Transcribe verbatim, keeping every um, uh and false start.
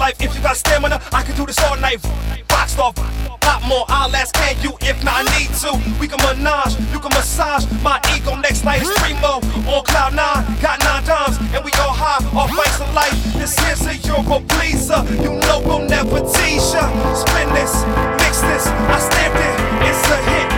life. If you got stamina, I can do this all night. Rockstar, pop more, I'll ask can you if not I need to. We can menage, you can massage my ego. Next night is primo, on cloud nine. Got nine dimes and we all high off ice of life. This here's a Euro pleaser, you know we'll never tease ya. Spin this, mix this, I stamped it, it's a hit.